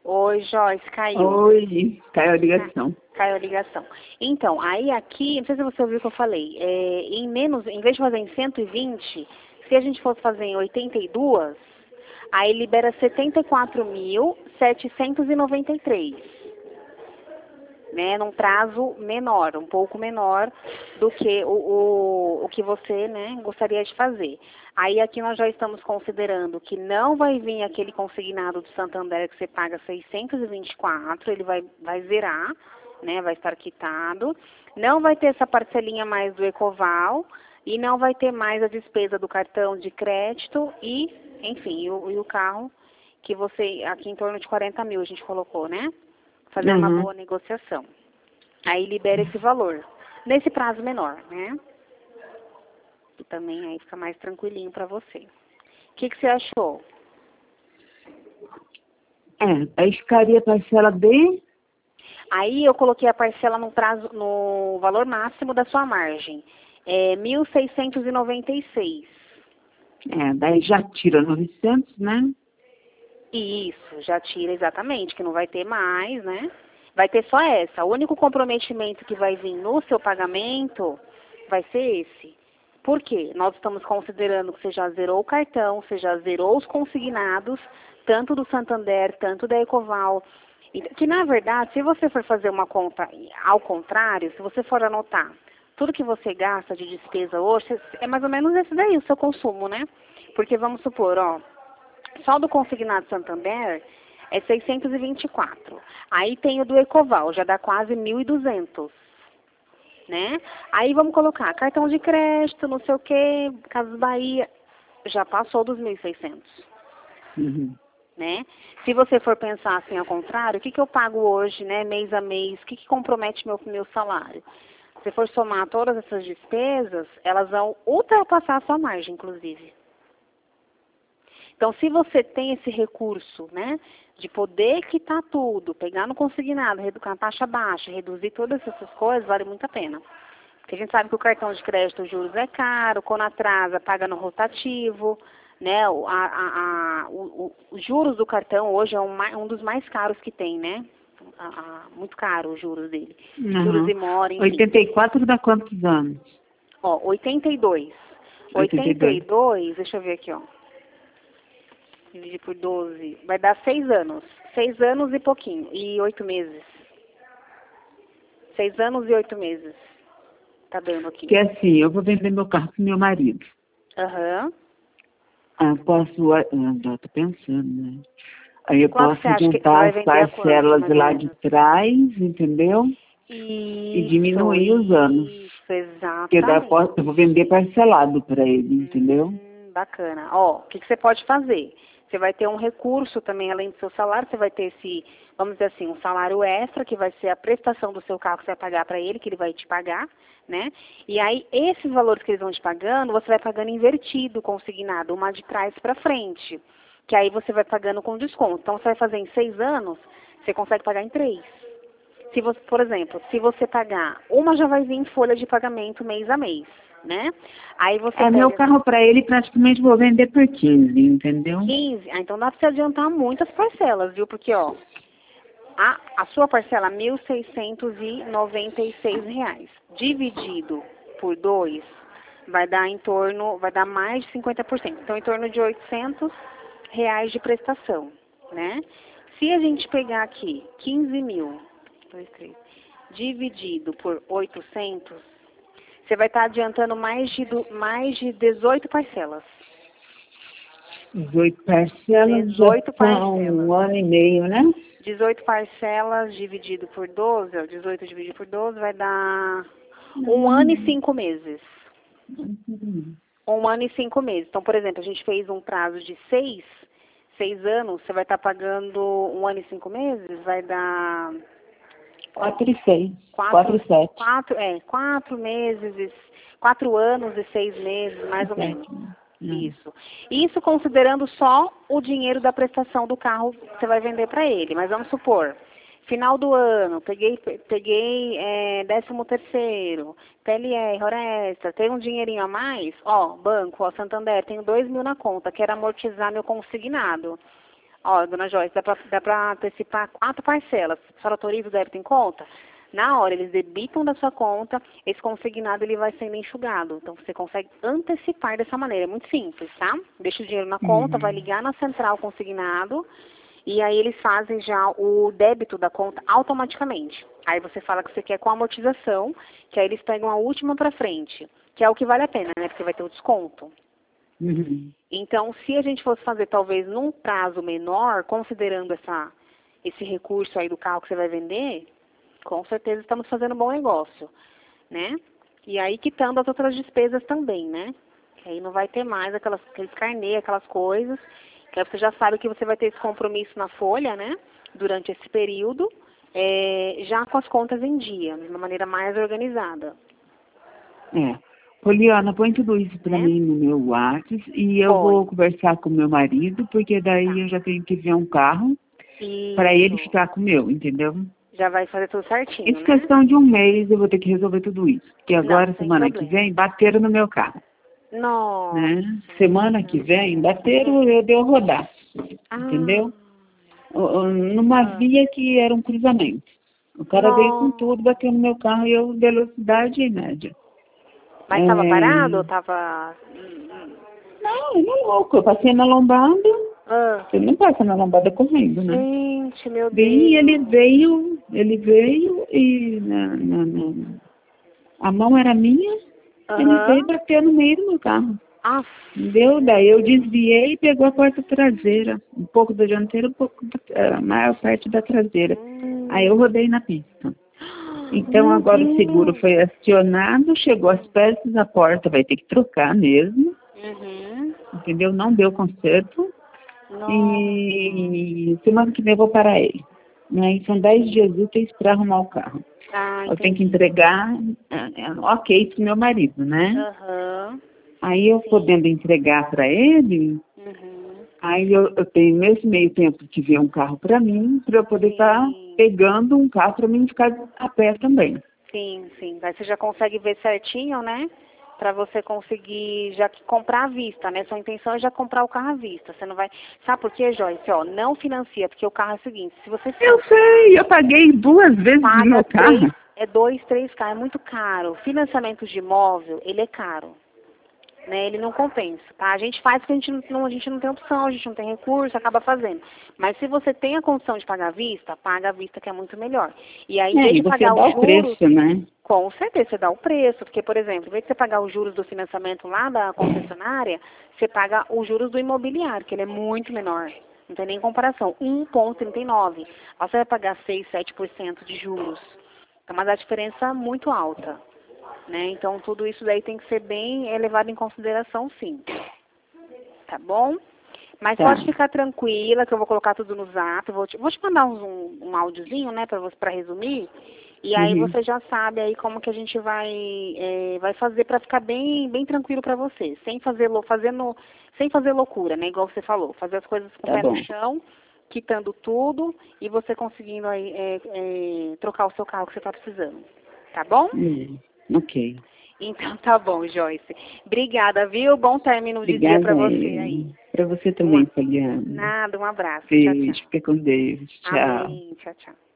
Oi, Joyce, caiu. Oi, caiu a ligação. Caiu a ligação. Então, aí aqui, não sei se você ouviu o que eu falei, em vez de fazer em 120, se a gente fosse fazer em 82, aí libera 74.793, né, num prazo menor, um pouco menor do que o que você, né, gostaria de fazer. Aí aqui nós já estamos considerando que não vai vir aquele consignado do Santander que você paga 624, ele vai zerar, né, vai estar quitado. Não vai ter essa parcelinha mais do Ecoval e não vai ter mais a despesa do cartão de crédito e, enfim, e o carro que você, aqui em torno de 40 mil a gente colocou, né? Fazer uma boa negociação. Aí libera esse valor. Nesse prazo menor, né? E também aí fica mais tranquilinho para você. O que você achou? Aí ficaria a parcela de... Aí eu coloquei a parcela no valor máximo da sua margem. 1.696. Daí já tira 900, né? Isso, já tira exatamente, que não vai ter mais, né? Vai ter só essa. O único comprometimento que vai vir no seu pagamento vai ser esse. Por quê? Nós estamos considerando que você já zerou o cartão, você já zerou os consignados, tanto do Santander, tanto da Ecoval. Que, na verdade, se você for fazer uma conta ao contrário, se você for anotar tudo que você gasta de despesa hoje, é mais ou menos esse daí, o seu consumo, né? Porque vamos supor, só do consignado Santander é 624. Aí tem o do Ecoval, já dá quase 1.200, né? Aí vamos colocar cartão de crédito, não sei o quê, Casas Bahia, já passou dos 1.600. Né? Se você for pensar assim ao contrário, o que eu pago hoje, né, mês a mês, o que compromete meu salário? Se for somar todas essas despesas, elas vão ultrapassar a sua margem, inclusive. Então, se você tem esse recurso, né, de poder quitar tudo, pegar no consignado, reduzir a taxa baixa, reduzir todas essas coisas, vale muito a pena. Porque a gente sabe que o cartão de crédito, os juros é caro, quando atrasa, paga no rotativo, né, os juros do cartão hoje é um dos mais caros que tem, né? Muito caro os juros dele. Juros e mora, enfim. 84 dá quantos anos? 82. 82, deixa eu ver aqui, dividir por 12, vai dar 6 anos. 6 anos e pouquinho, e 8 meses. 6 anos e 8 meses. Tá dando aqui. Que assim, eu vou vender meu carro pro meu marido. Posso, tô pensando, né? Aí eu posso juntar as parcelas lá de trás, entendeu? E diminuir os anos. Isso, exatamente. Porque daí eu vou vender parcelado para ele, entendeu? Bacana. O que você pode fazer? Você vai ter um recurso também, além do seu salário, você vai ter esse, vamos dizer assim, um salário extra, que vai ser a prestação do seu carro que você vai pagar para ele, que ele vai te pagar, né? E aí, esses valores que eles vão te pagando, você vai pagando invertido, consignado, uma de trás para frente. Que aí você vai pagando com desconto. Então, você vai fazer em 6 anos, você consegue pagar em 3. Se você, por exemplo, se você pagar, uma já vai vir em folha de pagamento mês a mês, né? Aí você pega... meu carro para ele praticamente vou vender por 15, entendeu? 15? Então dá para você adiantar muitas parcelas, viu? Porque, a sua parcela é R$ 1.696. Dividido por 2, vai dar mais de 50%. Então, em torno de R$ 800 de prestação, né? Se a gente pegar aqui 15 mil, 2, 3, dividido por 800, você vai estar adiantando mais de 18 parcelas. 18 parcelas, 18 parcelas. Um ano e meio, né? 18 parcelas dividido por 12, 18 dividido por 12 vai dar 1 ano e 5 meses. 1 ano e 5 meses. Então, por exemplo, a gente fez um prazo de 6 anos, você vai estar pagando 1 ano e 5 meses, vai dar... 4 e 6. 4 e 7. 4 meses, 4 anos e 6 meses, mais ou menos. Isso. Isso considerando só o dinheiro da prestação do carro que você vai vender para ele. Mas vamos supor, final do ano, peguei 13º, PLR, hora extra, tem um dinheirinho a mais, banco, Santander, tenho 2 mil na conta, quero amortizar meu consignado. Ó, dona Joyce, dá pra antecipar 4 parcelas. A senhora autoriza o débito em conta? Na hora, eles debitam da sua conta, esse consignado ele vai sendo enxugado. Então, você consegue antecipar dessa maneira. É muito simples, tá? Deixa o dinheiro na conta, vai ligar na central consignado, e aí eles fazem já o débito da conta automaticamente. Aí você fala que você quer com amortização, que aí eles pegam a última pra frente, que é o que vale a pena, né? Porque vai ter o desconto. Então, se a gente fosse fazer talvez num prazo menor, considerando esse recurso aí do carro que você vai vender, com certeza estamos fazendo um bom negócio, né? E aí quitando as outras despesas também, né? Que aí não vai ter mais aqueles carnê, aquelas coisas, que aí você já sabe que você vai ter esse compromisso na folha, né? Durante esse período, já com as contas em dia, de uma maneira mais organizada. Poliana, põe tudo isso pra mim no meu WhatsApp e eu vou conversar com meu marido, porque daí eu já tenho que ver um carro para ele ficar com o meu, entendeu? Já vai fazer tudo certinho, Em questão de um mês eu vou ter que resolver tudo isso. Porque agora, semana que vem, bateram no meu carro. Nossa. Né? Semana que vem, bateram, eu dei rodar. Entendeu? Numa via que era um cruzamento. O cara veio com tudo, bateu no meu carro e eu, velocidade média. Mas estava parado ou estava... Não, ele é louco. Eu passei na lombada. Você não passa na lombada correndo, né? Gente, meu Deus. E ele veio e a mão era minha, ele veio e bateu no meio do meu carro. Entendeu? Daí eu desviei e pegou a porta traseira. Um pouco da dianteira, a maior parte da traseira. Aí eu rodei na pista. Então agora o seguro foi acionado, chegou as peças, a porta vai ter que trocar mesmo. Entendeu? Não deu conserto. E semana que vem eu vou parar ele. Né? São 10 dias úteis para arrumar o carro. Eu tenho que entregar, ok, pro meu marido, né? Aí eu podendo entregar para ele, aí eu tenho nesse meio tempo que ver um carro para mim, para eu poder estar pegando um carro para mim ficar a pé também. Sim. Aí você já consegue ver certinho, né? Para você conseguir já comprar à vista, né? Sua intenção é já comprar o carro à vista. Você não vai... Sabe por quê, Joyce? Ó, não financia, porque o carro é o seguinte, se você... Eu sei, eu paguei 2 vezes no meu carro. 2, 3 carros, é muito caro. Financiamento de imóvel, ele é caro. Né, ele não compensa, tá? A gente faz porque a gente não tem opção, a gente não tem recurso, acaba fazendo. Mas se você tem a condição de pagar à vista, paga à vista que é muito melhor. E aí, em vez de pagar os juros, preço, né? Com certeza, você dá o preço, porque, por exemplo, em vez de você pagar os juros do financiamento lá da concessionária, você paga os juros do imobiliário, que ele é muito menor. Não tem nem comparação. 1,39. Você vai pagar 6, 7% de juros. Então, mas a diferença é muito alta. Né? Então, tudo isso daí tem que ser bem levado em consideração, sim. Tá bom? Mas pode ficar tranquila, que eu vou colocar tudo no zap. Vou te mandar um áudiozinho, né, para resumir. E aí você já sabe aí como que a gente vai fazer para ficar bem tranquilo para você. Sem fazer loucura, né? Igual você falou. Fazer as coisas com o pé no chão, quitando tudo e você conseguindo aí trocar o seu carro que você está precisando. Tá bom? Ok. Então tá bom, Joyce. Obrigada, viu? Bom término de dia para você aí. Para você também, Poliana. Nada, um abraço. Beijo, tchau. fica com Deus. Tchau. Amém. Tchau.